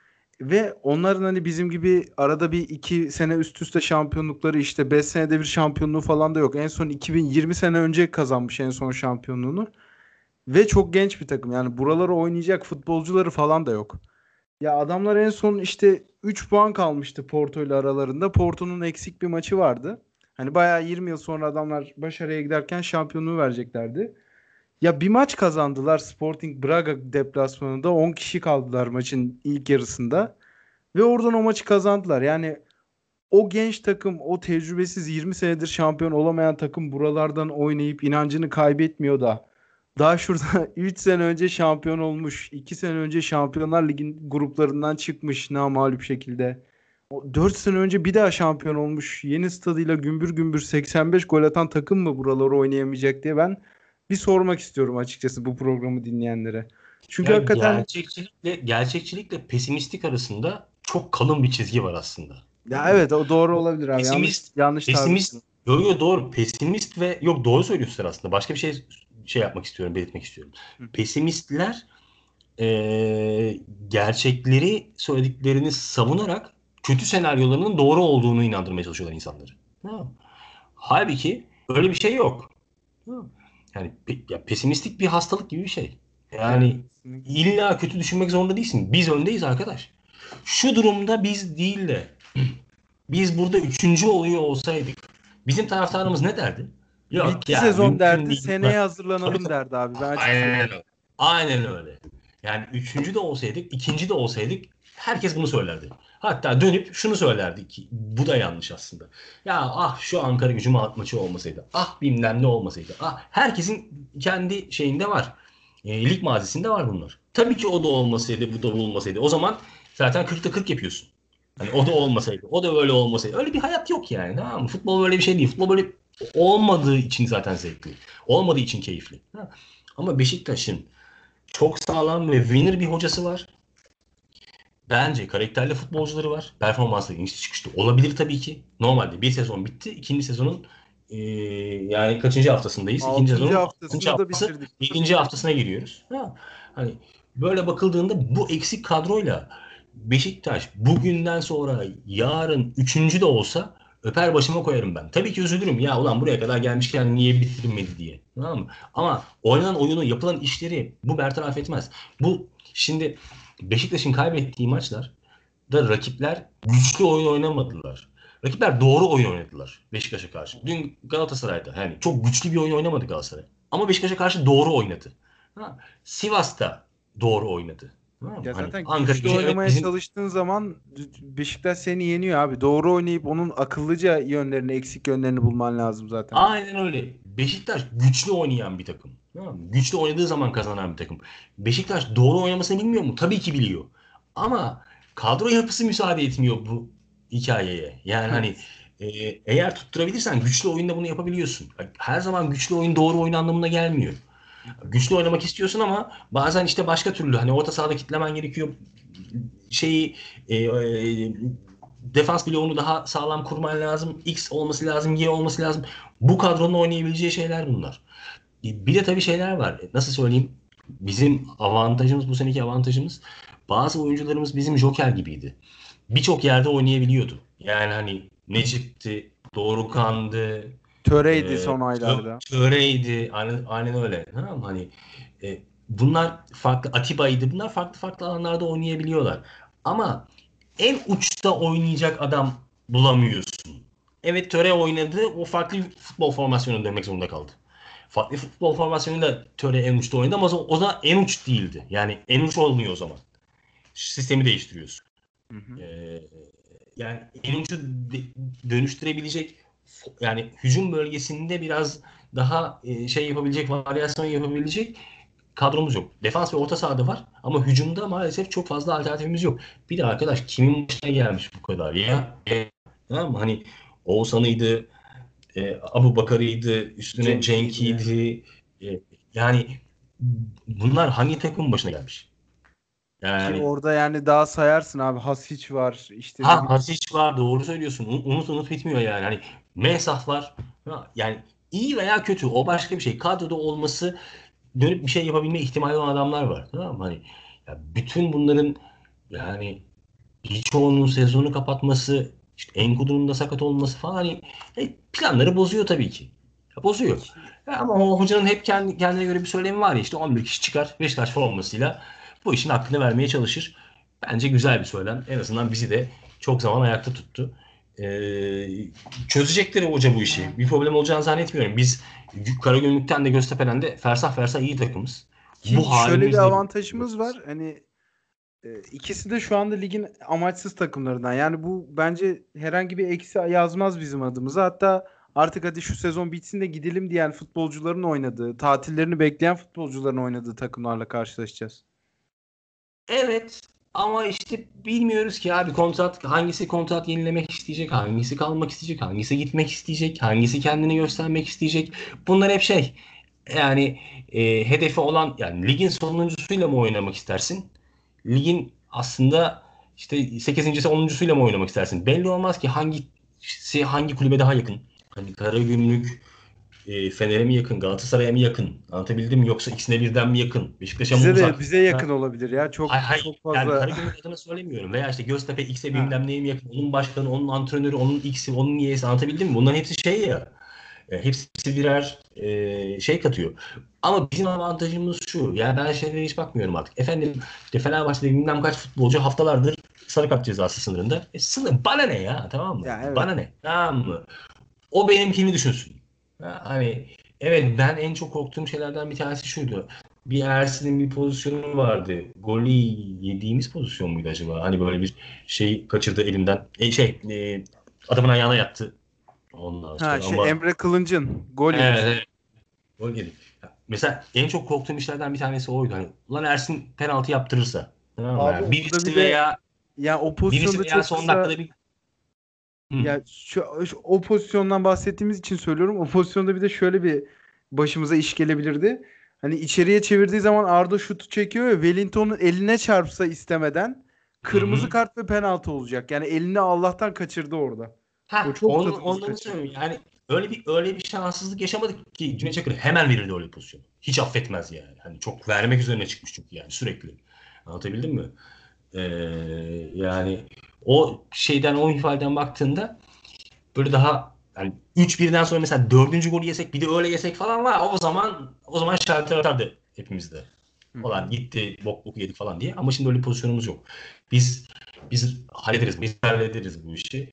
A: Ve onların hani bizim gibi arada bir iki sene üst üste şampiyonlukları, işte 5 senede bir şampiyonluğu falan da yok. En son 2020 sene önce kazanmış en son şampiyonluğunu. Ve çok genç bir takım. Yani buralara oynayacak futbolcuları falan da yok. Ya adamlar en son işte 3 puan kalmıştı Porto ile aralarında. Porto'nun eksik bir maçı vardı. Hani bayağı 20 yıl sonra adamlar başarıya giderken şampiyonluğu vereceklerdi. Ya bir maç kazandılar Sporting Braga deplasmanında. 10 kişi kaldılar maçın ilk yarısında. Ve oradan o maçı kazandılar. Yani o genç takım, o tecrübesiz 20 senedir şampiyon olamayan takım buralardan oynayıp inancını kaybetmiyor da Daha şurada 3 sene önce şampiyon olmuş. 2 sene önce Şampiyonlar Ligi'nin gruplarından çıkmış namağlup şekilde. 4 sene önce bir daha şampiyon olmuş. Yeni stadıyla gümbür gümbür 85 gol atan takım mı buraları oynayamayacak diye ben bir sormak istiyorum açıkçası bu programı dinleyenlere. Çünkü
B: Ya
A: hakikaten
B: gerçekçilikle pesimistik arasında çok kalın bir çizgi var aslında.
A: ya evet o doğru olabilir abi. Yanlış
B: Pesimist,
A: yanlış tabir.
B: pesimist, yo doğru. Pesimist ve yok doğru söylüyorsun aslında. Başka bir şey yapmak istiyorum, belirtmek istiyorum.
A: Hı.
B: Pesimistler gerçekleri söylediklerini savunarak kötü senaryolarının doğru olduğunu inandırmaya çalışıyorlar insanları. Ha. Halbuki öyle bir şey yok. Ha. Yani ya pesimistik bir hastalık gibi bir şey. Yani
A: Kesinlikle.
B: illa kötü düşünmek zorunda değilsin. Biz öndeyiz arkadaş. Şu durumda biz değil de biz burada üçüncü oluyor olsaydık bizim taraftarımız ne derdi? Yok
A: Bitti
B: ya
A: sezon
B: mümkün
A: derdi,
B: değil.
A: seneye
B: Tabii,
A: hazırlanalım
B: tabii.
A: derdi abi. Ben açık
B: Aynen
A: söyleyeyim.
B: öyle. Aynen öyle. Yani üçüncü de olsaydık, ikinci de olsaydık herkes bunu söylerdi. Hatta dönüp şunu söylerdi ki bu da yanlış aslında. Ya ah şu Ankara Gücü maçı olmasaydı. Ah bilmem ne olmasaydı. Ah herkesin kendi şeyinde var. Lig mazisinde var bunlar. Tabii ki o da olmasaydı, bu da olmasaydı. O zaman zaten 40'ta 40 yapıyorsun. Hani o da olmasaydı, o da öyle olmasaydı. Öyle bir hayat yok yani. Tamam mı? Futbol böyle bir şey değil. Futbol böyle olmadığı için zaten zevkli. Olmadığı için keyifli. Ha. Ama Beşiktaş'ın çok sağlam ve winner bir hocası var. Bence karakterli futbolcuları var. Performansları iniş çıkışlı olabilir tabii ki. Normalde bir sezon bitti. İkinci sezonun yani kaçıncı haftasındayız? İkinci
A: 6.
B: sezonun 6.
A: haftasını da
B: haftası
A: bitirdik.
B: 7. haftasına giriyoruz. Ha. Hani böyle bakıldığında bu eksik kadroyla Beşiktaş bugünden sonra yarın üçüncü de olsa öper başıma koyarım ben. Tabii ki üzülürüm. Ya ulan buraya kadar gelmişken niye bitirmedi diye. Tamam mı? Ama oynanan oyunu, yapılan işleri bu bertaraf etmez. Bu şimdi Beşiktaş'ın kaybettiği maçlar da rakipler güçlü oyun oynamadılar. Rakipler doğru oyun oynadılar Beşiktaş'a karşı. Dün Galatasaray'da yani çok güçlü bir oyun oynamadı Galatasaray. Ama Beşiktaş'a karşı doğru oynadı. Ha, Sivas'ta doğru oynadı. Tamam mı?
A: Ya
B: Hani
A: zaten
B: Ankara
A: güçlü
B: Gücü evet
A: oynamaya
B: bizim
A: çalıştığın zaman Beşiktaş seni yeniyor abi. Doğru oynayıp onun akıllıca yönlerini, eksik yönlerini bulman lazım zaten.
B: aynen öyle. Beşiktaş güçlü oynayan bir takım. Tamam mı? Güçlü oynadığı zaman kazanan bir takım. Beşiktaş doğru oynamasını bilmiyor mu? Tabii ki biliyor. Ama kadro yapısı müsaade etmiyor bu hikayeye. Yani hani
A: Evet.
B: e, eğer tutturabilirsen güçlü oyunda bunu yapabiliyorsun. Her zaman güçlü oyun doğru oyun anlamına gelmiyor.
A: Hı hı.
B: Güçlü oynamak istiyorsun ama bazen işte başka türlü hani orta sahada kitlemen gerekiyor. Şeyi defans bloğunu daha sağlam kurman lazım. X olması lazım, Y olması lazım. Bu kadronun oynayabileceği şeyler bunlar. Bir de tabii şeyler var. Nasıl söyleyeyim? Bizim avantajımız, bu seneki avantajımız bazı oyuncularımız bizim Joker gibiydi. Birçok yerde oynayabiliyordu. Yani hani Necip'ti, Dorukhan'dı,
A: Töreydi son aylarda.
B: Töre'ydi. Aynen öyle. Tamam mı? Hani bunlar farklı, Atiba'ydı. Bunlar farklı farklı alanlarda oynayabiliyorlar. Ama en uçta oynayacak adam bulamıyorsun. Evet Töre oynadı. O farklı bir futbol formasyonuna dönmek zorunda kaldı. Farklı futbol formasyonuyla Töre en uçta oynadı ama o da en uç değildi. Yani en uç olmuyor o zaman. Sistemi değiştiriyorsun.
A: Hı hı.
B: Ee, yani en ucu dönüştürebilecek yani hücum bölgesinde biraz daha şey yapabilecek, varyasyon yapabilecek kadromuz yok. Defans ve orta sahada var ama hücumda maalesef çok fazla alternatifimiz yok. Bir de arkadaş kimin başına gelmiş bu kadar ya? Tamam mı? Hani Oğuzhan'ıydı, Abu Bakar'ıydı, üstüne
A: Cenk'iydi.
B: Cenk'iydi. E, yani bunlar hangi takımın başına gelmiş?
A: Ki
B: Yani
A: orada yani daha sayarsın abi. Hasic var. İşte ne
B: ha
A: bileyim.
B: Hasic var doğru söylüyorsun. Unut bitmiyor yani. Hani Mensah var. Ha, yani iyi veya kötü o başka bir şey. Kadroda olması dönüp bir şey yapabilme ihtimali olan adamlar var. Tamam mı? Hani ya bütün bunların yani birçoğunun sezonu kapatması, işte Enkudu'nun da sakat olması falan hani planları bozuyor tabii ki. Ya, bozuyor.
A: Ki
B: Ya ama o hocanın hep kendine göre bir söylemi var ya işte 11 kişi çıkar Beşiktaş formasıyla bu işin hakkını vermeye çalışır. Bence güzel bir söylem. En azından bizi de çok zaman ayakta tuttu. Ee, çözecekleri hoca bu işi. Bir problem olacağını zannetmiyorum. Biz Karagümrük'ten de Göztepe'den de fersah fersah iyi takımız. Bu
A: şöyle bir
B: halimizle
A: avantajımız var. Hani ikisi de şu anda ligin amaçsız takımlarından. Yani bu bence herhangi bir eksi yazmaz bizim adımıza. Hatta artık hadi şu sezon bitsin de gidelim diyen futbolcuların oynadığı, tatillerini bekleyen futbolcuların oynadığı takımlarla karşılaşacağız.
B: Evet ama işte bilmiyoruz ki abi hangisi kontrat yenilemek isteyecek, hangisi kalmak isteyecek, hangisi gitmek isteyecek, hangisi kendini göstermek isteyecek. Bunlar hep yani hedefi olan yani ligin sonuncusuyla mı oynamak istersin? Ligin aslında işte sekizincisi 10'uncusuyla mı oynamak istersin? Belli olmaz ki hangi kulübe daha yakın. Hani Karagümrük Fener'e mi yakın, Galatasaray'a mı yakın? Anlatabildim mi? Yoksa ikisine birden mi yakın? Beşiktaş'a mı uzak?
A: Bize yakın olabilir ya.
B: Hayır, hayır.
A: Çok
B: Yani
A: fazla.
B: Karagümrük adına söylemiyorum. Veya işte Göztepe X'e
A: Ha,
B: bilmem neye mi yakın? Onun başkanı, onun antrenörü, onun X'i, onun Y'si anlatabildim mi? Bunların hepsi ya. Hepsi birer katıyor. Ama bizim avantajımız şu. Yani ben şeylere hiç bakmıyorum artık. Efendim işte Fenerbahçe'de bilmem kaç futbolcu haftalardır sarı kart cezası sınırında. Sınır bana ne ya, tamam mı?
A: ya evet.
B: Bana ne, tamam mı? O benimkini düşünsün. Hani evet, ben en çok korktuğum şeylerden bir tanesi şuydu. Bir Ersin'in bir pozisyonu vardı. Golü yediğimiz pozisyon muydu acaba? Hani böyle bir şey kaçırdı elinden. Adamın ayağına yattı. Ondan
A: Ha
B: sonra ama
A: Emre Kılınç'ın gol
B: evet,
A: yemiş.
B: evet, gol yedi. Mesela en çok korktuğum işlerden bir tanesi oydu. Hani ulan Ersin penaltı yaptırırsa. Tamam mı?
A: Abi
B: Yani
A: orada bir
B: birisi
A: de
B: veya
A: ya o
B: birisi
A: pozisyonda
B: veya
A: çok
B: son
A: kısa.
B: dakikada bir. Hı.
A: Ya o pozisyondan bahsettiğimiz için söylüyorum. O pozisyonda bir de şöyle bir başımıza iş gelebilirdi. Hani içeriye çevirdiği zaman Arda şutu çekiyor ve Wellington'un eline çarpsa istemeden
B: Hı
A: kırmızı
B: hı.
A: kart ve penaltı olacak. Yani elini Allah'tan kaçırdı orada. O çok tadımızı
B: Onları
A: kaçırdı.
B: söylüyorum. Yani öyle bir şanssızlık yaşamadık ki Cüneyt Çakır hemen verirdi öyle bir pozisyon. Hiç affetmez yani. Hani çok vermek üzerine çıkmış çünkü yani sürekli. Anlatabildim mi? Ee, Yani o o ifadeden baktığında böyle daha yani 3-1'den sonra mesela dördüncü golü yesek bir de öyle yesek falan var. O zaman şalter atardı hepimizde.
A: Hı
B: Olan
A: hı.
B: gitti bok yedik falan diye. Ama şimdi öyle bir pozisyonumuz yok. Biz biz hallederiz bu işi.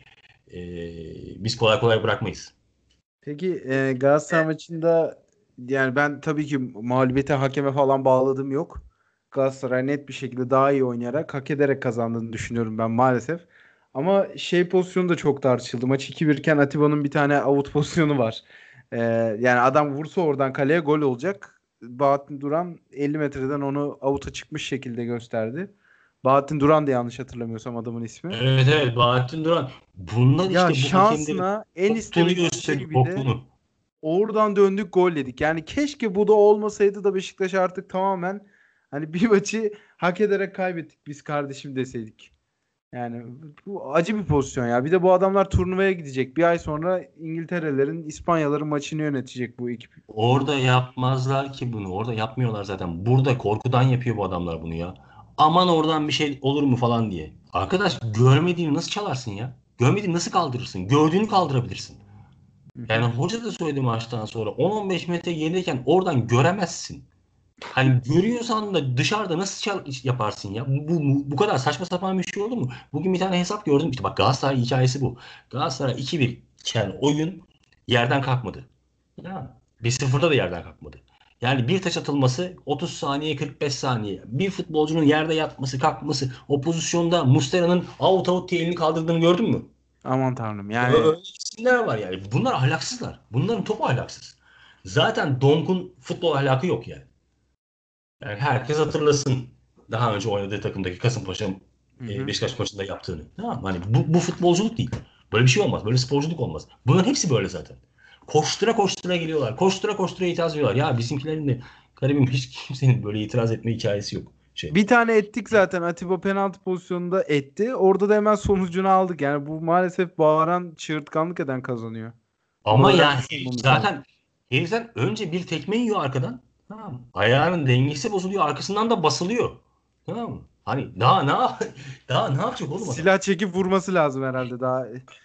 B: Biz kolay kolay bırakmayız.
A: Peki Galatasaray maçında yani ben tabii ki mağlubiyete hakeme falan bağladığım yok. Galatasaray net bir şekilde daha iyi oynayarak hak ederek kazandığını düşünüyorum ben maalesef. Ama şey pozisyonu da çok tartışıldı. Maç 2-1 iken Atiba'nın bir tane avut pozisyonu var. Yani adam vursa oradan kaleye gol olacak. Bahattin Duran 50 metreden onu avuta çıkmış şekilde gösterdi. Bahattin Duran da yanlış hatırlamıyorsam adamın ismi.
B: Evet, evet, Bahattin Duran. Bunlar
A: Ya
B: işte bu hakemlerin
A: şansına en
B: korktuğunu
A: istemediği
B: gösteriyor.
A: şey bir de
B: Korktuğunu.
A: oradan döndük gol yedik. Yani keşke bu da olmasaydı da Beşiktaş artık tamamen hani bir maçı hak ederek kaybettik biz kardeşim deseydik. Yani bu acı bir pozisyon ya. Bir de bu adamlar turnuvaya gidecek. Bir ay sonra İngilterelerin, İspanyaların maçını yönetecek bu ekip.
B: Orada yapmazlar ki bunu. Orada yapmıyorlar zaten. Burada korkudan yapıyor bu adamlar bunu ya. Aman oradan bir şey olur mu falan diye. Arkadaş, görmediğini nasıl çalarsın ya? Görmediğini nasıl kaldırırsın? Gördüğünü kaldırabilirsin.
A: Hı
B: Yani
A: hı.
B: hoca da söyledi maçtan sonra 10-15 metre gerideyken oradan göremezsin. Hani görüyorsan da dışarıda nasıl yaparsın ya? Bu kadar saçma sapan bir şey olur mu? Bugün bir tane hesap gördüm. İşte bak, Galatasaray hikayesi bu. Galatasaray 2-1 iken oyun yerden kalkmadı. Ya, 1-0'da da yerden kalkmadı. Yani bir taç atılması 30 saniye 45 saniye. Bir futbolcunun yerde yatması kalkması, o pozisyonda Muslera'nın out diye elini kaldırdığını gördün mü?
A: Aman tanrım. Yani
B: Öyle isimler var yani. Bunlar ahlaksızlar. Bunların topu ahlaksız. Zaten Donk'un futbol ahlakı yok yani. Yani herkes hatırlasın daha önce oynadığı takımdaki Kasımpaşa
A: hı hı.
B: Beşiktaş maçında yaptığını. Tamam mı? Hani bu futbolculuk değil. Böyle bir şey olmaz. Böyle sporculuk olmaz. Bunların hepsi böyle zaten. Koştura koştura geliyorlar. Koştura koştura itiraz ediyorlar. Ya bizimkilerin de garibim hiç kimsenin böyle itiraz etme hikayesi yok.
A: Bir tane ettik zaten. Atiba penaltı pozisyonunda etti. Orada da hemen sonucunu aldık. Yani bu maalesef bağıran, çığırtkanlık eden kazanıyor. Bunu
B: Ama yani
A: öğrenmiş olmamız lazım.
B: zaten herifler önce bir tekme yiyor arkadan. Tamam mı? Ayağının dengesi bozuluyor. Arkasından da basılıyor. Tamam mı? Hani daha ne yapacak oğlum adam?
A: Silah çekip vurması lazım herhalde daha.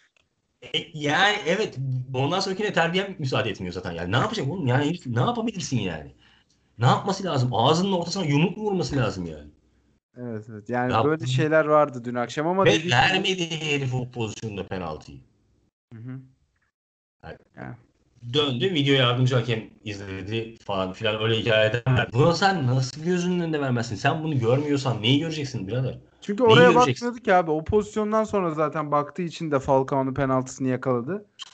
B: Yani evet, ondan sonrakine terbiyem müsaade etmiyor zaten yani. Ne yapacak oğlum? Yani herif ne yapabilirsin yani? Ne yapması lazım? Ağzının ortasına yumruk mu vurması lazım yani?
A: Evet, evet. Yani
B: Ya,
A: böyle şeyler vardı dün akşam ama
B: ve
A: dediğim gibi.
B: vermedi herif o pozisyonda penaltıyı.
A: Hı hı.
B: Yani
A: Yani.
B: döndü, video yardımcı hakem izledi falan filan, öyle hikayeler var. Bunu sen nasıl gözünün önünde vermezsin? Sen bunu görmüyorsan neyi göreceksin birader?
A: Çünkü
B: Neyi
A: oraya
B: göreceksin?
A: bakmıyordu ki abi. O pozisyondan sonra zaten baktığı için de Falcao'nun penaltısını yakaladı.
B: Top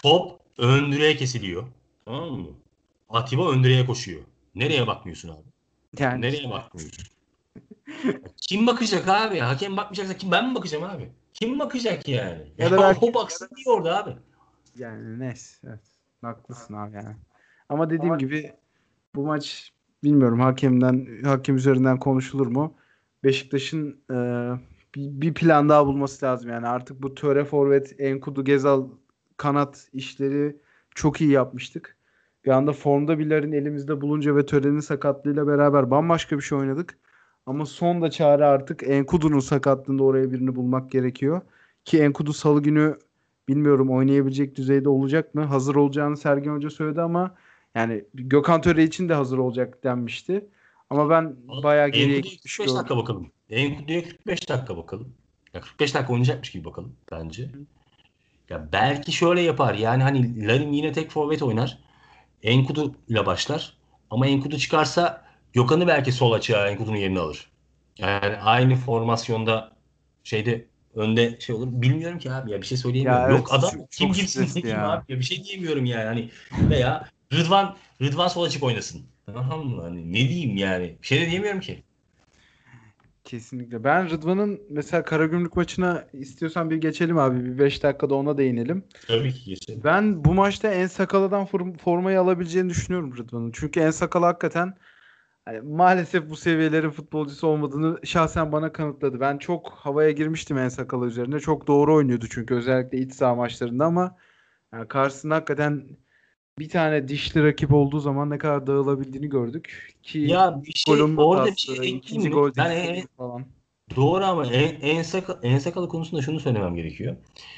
B: ön direğe kesiliyor. Tamam mı? Atiba ön direğe koşuyor. Nereye bakmıyorsun abi?
A: Yani
B: Nereye
A: işte.
B: bakmıyorsun? Kim bakacak abi? Hakem bakmayacaksa kim, ben mi bakacağım abi? Kim bakacak yani?
A: Ya
B: Ya
A: da belki
B: o baksın diye orada abi.
A: yani neyse. Evet. Haklısın abi yani. Ama dediğim gibi bu maç bilmiyorum hakem üzerinden konuşulur mu? Beşiktaş'ın bir plan daha bulması lazım yani. Artık bu Töre forvet, Enkudu, Gezal kanat işleri çok iyi yapmıştık. Bir anda formda birilerin elimizde bulunca ve Töre'nin sakatlığıyla beraber bambaşka bir şey oynadık. Ama son da çare artık Enkudu'nun sakatlığında oraya birini bulmak gerekiyor. Ki Enkudu Salı günü bilmiyorum oynayabilecek düzeyde olacak mı? Hazır olacağını Sergen Hoca söyledi ama yani Gökhan Töre için de hazır olacak denmişti. Ama ben bayağı geriye
B: Enkudu'ya
A: gitmiş
B: 45
A: gördüm.
B: dakika bakalım. Enkudu'ya 45 dakika bakalım. Ya 45 dakika oynayacakmış gibi bakalım bence. Ya belki şöyle yapar. Yani hani Larin yine tek forvet oynar. Enkudu ile başlar. Ama Enkudu çıkarsa Gökhan'ı belki sol açığa Enkudu'nun yerini alır. Yani aynı formasyonda şeyde önde şey olur. Bilmiyorum ki abi ya, bir şey söyleyemiyorum.
A: Ya evet
B: Yok adam kim
A: çok
B: girsin ne
A: stresli
B: diyeyim
A: ya.
B: abi ya, bir şey diyemiyorum yani. Hani veya Rıdvan sol açık oynasın. Tamam mı? Hani ne diyeyim yani. Bir şey de diyemiyorum ki.
A: Kesinlikle. Ben Rıdvan'ın mesela Karagümrük maçına istiyorsan bir geçelim abi. Bir 5 dakikada ona değinelim.
B: Tabii ki geçelim.
A: Ben bu maçta En Sakala'dan formayı alabileceğini düşünüyorum Rıdvan'ın. Çünkü En Sakala hakikaten hani maalesef bu seviyelerin futbolcusu olmadığını şahsen bana kanıtladı. Ben çok havaya girmiştim En Sakala üzerine. Çok doğru oynuyordu çünkü özellikle iç saha maçlarında ama yani karşısında hakikaten bir tane dişli rakip olduğu zaman ne kadar dağılabildiğini gördük. Ki
B: Ya bir
A: ilk
B: şey
A: golün
B: orada bir şey
A: hatası,
B: ekleyeyim
A: ikinci
B: mi?
A: gol
B: Ben
A: istediği falan.
B: doğru ama en sakalı konusunda şunu söylemem gerekiyor.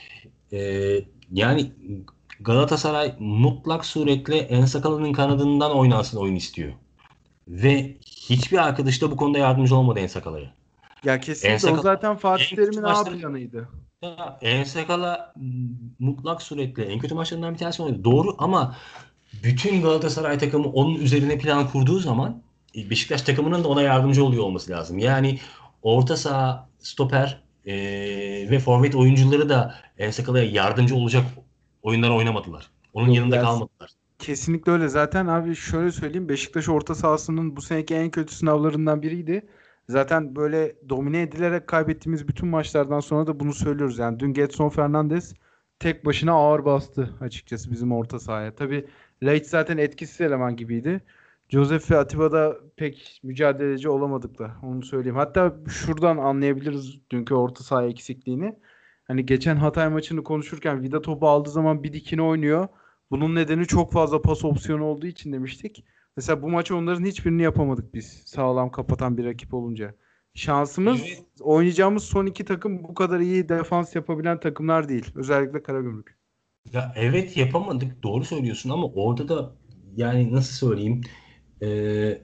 B: Yani Galatasaray mutlak suretle En Sakalı'nın kanadından oynansın oyun istiyor. Ve hiçbir arkadaş da bu konuda yardımcı olmadı En Sakalı'ya.
A: Ya
B: En
A: kesinlikle o
B: Sakalı
A: zaten Fatih
B: en kötü
A: Terim'in A
B: maçlarında
A: planıydı.
B: En Sakala mutlak suretle en kötü maçlarından bir tanesi oynadı. Doğru ama bütün Galatasaray takımı onun üzerine plan kurduğu zaman Beşiktaş takımının da ona yardımcı oluyor olması lazım. Yani orta saha, stoper ve forvet oyuncuları da En Sakala'ya yardımcı olacak oyunlar oynamadılar. Onun
A: Yok
B: yanında
A: ya
B: kalmadılar.
A: kesinlikle öyle. Zaten abi şöyle söyleyeyim Beşiktaş orta sahasının bu seneki en kötü sınavlarından biriydi. Zaten böyle domine edilerek kaybettiğimiz bütün maçlardan sonra da bunu söylüyoruz. Yani dün Gedson Fernandes tek başına ağır bastı açıkçası bizim orta sahaya. Tabii Laiç zaten etkisiz eleman gibiydi. Joseph ve Atiba da pek mücadeleci olamadık da onu söyleyeyim. Hatta şuradan anlayabiliriz dünkü orta saha eksikliğini. Hani geçen Hatay maçını konuşurken Vida topu aldığı zaman bir dikine oynuyor. Bunun nedeni çok fazla pas opsiyonu olduğu için demiştik. Mesela bu maçı onların hiçbirini yapamadık biz. Sağlam kapatan bir rakip olunca. Şansımız
B: Evet.
A: oynayacağımız son iki takım bu kadar iyi defans yapabilen takımlar değil. Özellikle Karagümrük.
B: Ya evet yapamadık. Doğru söylüyorsun ama orada da yani nasıl söyleyeyim? Ee,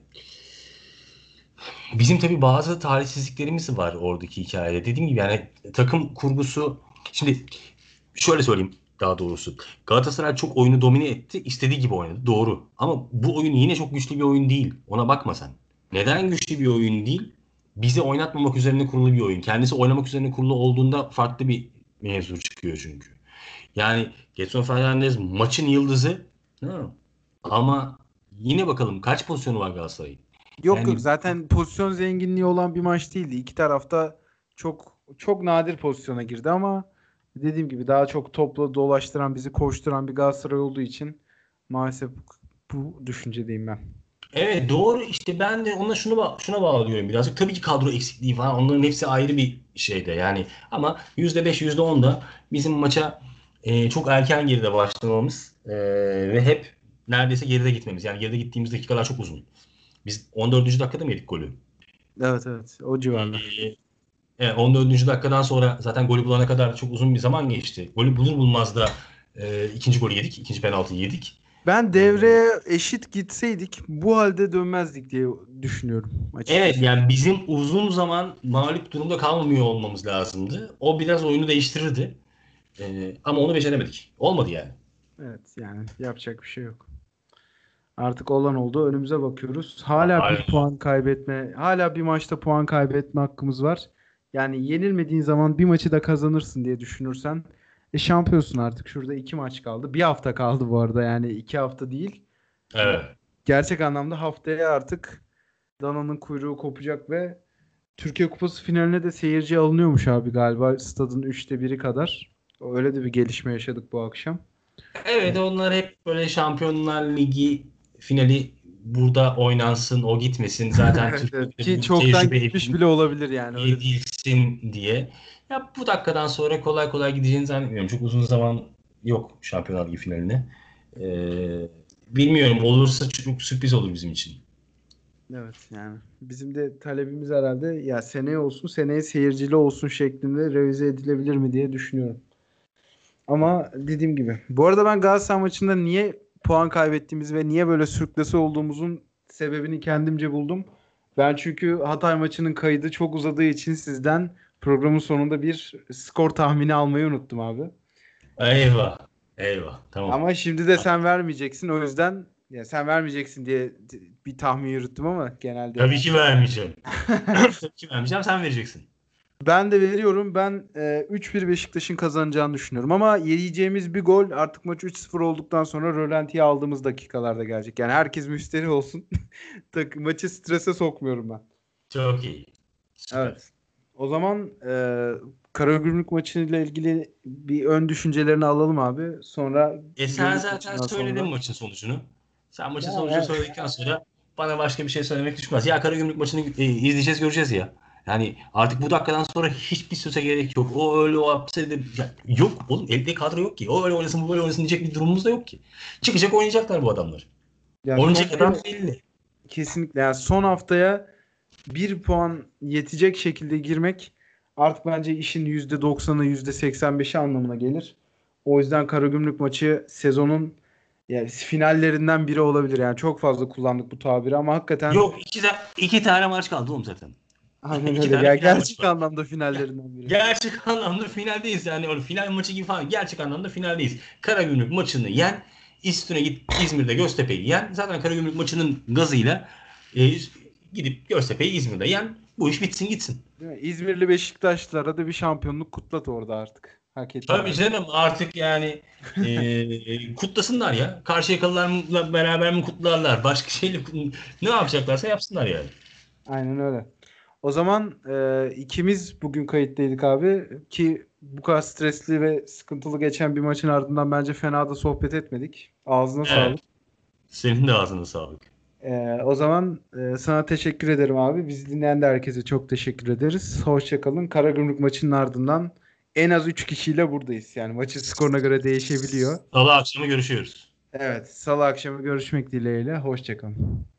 B: Bizim tabii bazı talihsizliklerimiz var oradaki hikayede. Dediğim gibi yani takım kurgusu, şimdi şöyle söyleyeyim daha doğrusu. Galatasaray çok oyunu domine etti. İstediği gibi oynadı. Doğru. Ama bu oyun yine çok güçlü bir oyun değil. Ona bakma sen. Neden güçlü bir oyun değil? Bizi oynatmamak üzerine kurulu bir oyun. Kendisi oynamak üzerine kurulu olduğunda farklı bir mevzu çıkıyor çünkü. Yani Gedson Fernandes maçın yıldızı. Ha. Ama yine bakalım kaç pozisyonu var Galatasaray'ın?
A: Yok yok
B: Yani
A: zaten pozisyon zenginliği olan bir maç değildi. İki tarafta çok çok nadir pozisyona girdi ama dediğim gibi daha çok topla dolaştıran, bizi koşturan bir Galatasaray olduğu için maalesef bu düşüncedeyim ben.
B: evet doğru, işte ben de ona şuna bağlıyorum birazcık. Tabii ki kadro eksikliği falan, onların hepsi ayrı bir şeyde yani. Ama %5 %10 da bizim maça çok erken geride başlamamız ve hep neredeyse geride gitmemiz. Yani geride gittiğimiz dakikalar çok uzun. Biz 14. dakikada mı yedik golü?
A: Evet evet o civarlar.
B: E, 14. dakikadan sonra zaten golü bulana kadar çok uzun bir zaman geçti. Golü bulur bulmaz da ikinci golü yedik. İkinci penaltıyı yedik.
A: Ben
B: E,
A: devreye eşit gitseydik bu halde dönmezdik diye düşünüyorum
B: Evet
A: açıkçası.
B: yani bizim uzun zaman mağlup durumda kalmamıyor olmamız lazımdı. O biraz oyunu değiştirirdi. Ama onu beceremedik. Olmadı yani.
A: Evet yani yapacak bir şey yok. Artık olan oldu. Önümüze bakıyoruz. Hala bir
B: Aynen.
A: puan kaybetme, hala bir maçta puan kaybetme hakkımız var. Yani yenilmediğin zaman bir maçı da kazanırsın diye düşünürsen Şampiyonsun artık. Şurada 2 maç kaldı. Bir hafta kaldı bu arada, yani 2 hafta değil.
B: Evet.
A: Gerçek anlamda haftaya artık dananın kuyruğu kopacak ve Türkiye Kupası finaline de seyirci alınıyormuş abi galiba, stadın 1/3 kadar. Öyle de bir gelişme yaşadık bu akşam.
B: Evet, onlar hep böyle Şampiyonlar Ligi finali burada oynansın, o gitmesin. Zaten
A: Evet, evet.
B: Türkiye'de
A: Ki
B: bu
A: çoktan
B: tecrübe
A: gitmiş bile olabilir yani, öyle düşün.
B: edilsin diye. Ya bu dakikadan sonra kolay kolay gideceğini zannetmiyorum. Çok uzun zaman yok Şampiyonlar Ligi finaline. Bilmiyorum, olursa çok sürpriz olur bizim için.
A: Evet, yani bizim de talebimiz herhalde ya seneye olsun, seneye seyircili olsun şeklinde revize edilebilir mi diye düşünüyorum. Ama dediğim gibi. Bu arada ben Galatasaray maçında niye puan kaybettiğimiz ve niye böyle sürklese olduğumuzun sebebini kendimce buldum. Ben çünkü Hatay maçının kaydı çok uzadığı için sizden programın sonunda bir skor tahmini almayı unuttum abi.
B: Eyvah. Eyvah. Tamam.
A: Ama şimdi de sen vermeyeceksin. O yüzden ya sen vermeyeceksin diye bir tahmin yürüttüm ama genelde.
B: Tabii ki vermeyeceğim. Tabii ki vermeyeceğim. Sen vereceksin.
A: Ben de veriyorum. Ben 3-1 Beşiktaş'ın kazanacağını düşünüyorum. Ama yiyeceğimiz bir gol artık maç 3-0 olduktan sonra rölantiye aldığımız dakikalarda gelecek. Yani herkes müşteri olsun. Maçı strese sokmuyorum ben.
B: Çok iyi. Süper.
A: Evet. O zaman Karagümrük maçıyla ilgili bir ön düşüncelerini alalım abi. Sonra
B: Sen
A: gümrük
B: zaten
A: maçından
B: söyledin
A: sonra.
B: maçın sonucunu. Sen maçın
A: Ya,
B: sonucunu söyledikten sonra bana başka bir şey söylemek düşmez. Ya Karagümrük maçını izleyeceğiz, göreceğiz ya. Yani artık bu dakikadan sonra hiçbir söze gerek yok. O öyle, o yapsaydı. Ya, yok oğlum, elde kadro yok ki. O öyle oynasın, bu böyle oynasın diyecek bir durumumuz da yok ki. Çıkacak, oynayacaklar bu adamlar.
A: ya
B: Oynayacak adam
A: komple
B: belli.
A: kesinlikle. Yani son haftaya bir puan yetecek şekilde girmek artık bence işin %90'ı %85'i anlamına gelir. O yüzden Karagümrük maçı sezonun yani finallerinden biri olabilir. Yani çok fazla kullandık bu tabiri ama hakikaten
B: Yok, iki tane maç kaldı oğlum zaten.
A: aynen
B: İki
A: öyle.
B: tane
A: Ya
B: final maçı
A: gerçek
B: var.
A: anlamda finallerinden biri.
B: Gerçek anlamda finaldeyiz, yani öyle final maçı gibi falan, gerçek anlamda finaldeyiz. Karagümrük maçını yen, üstüne git İzmir'de Göztepe'yi yen. Zaten Karagümrük maçının gazıyla e, gidip Göztepe'yi İzmir'de yen. Bu iş bitsin gitsin.
A: Değil mi? İzmirli Beşiktaşlılara da bir şampiyonluk kutlat orada artık. Hak
B: Tabii
A: ettiler.
B: canım, artık yani kutlasınlar ya. Karşıyakalılarla beraber mi kutlarlar? Başka şeyle ne yapacaklarsa yapsınlar yani.
A: Aynen öyle. O zaman ikimiz bugün kayıttaydık abi ki bu kadar stresli ve sıkıntılı geçen bir maçın ardından bence fena da sohbet etmedik. Ağzına
B: Evet.
A: sağlık.
B: Senin de ağzına sağlık.
A: O zaman sana teşekkür ederim abi. Bizi dinleyen de herkese çok teşekkür ederiz. Hoşça kalın. Karagümrük maçının ardından en az 3 kişiyle buradayız. Yani maçın skoruna göre değişebiliyor.
B: Salı akşamı görüşüyoruz.
A: Evet, Salı akşamı görüşmek dileğiyle. Hoşça kalın.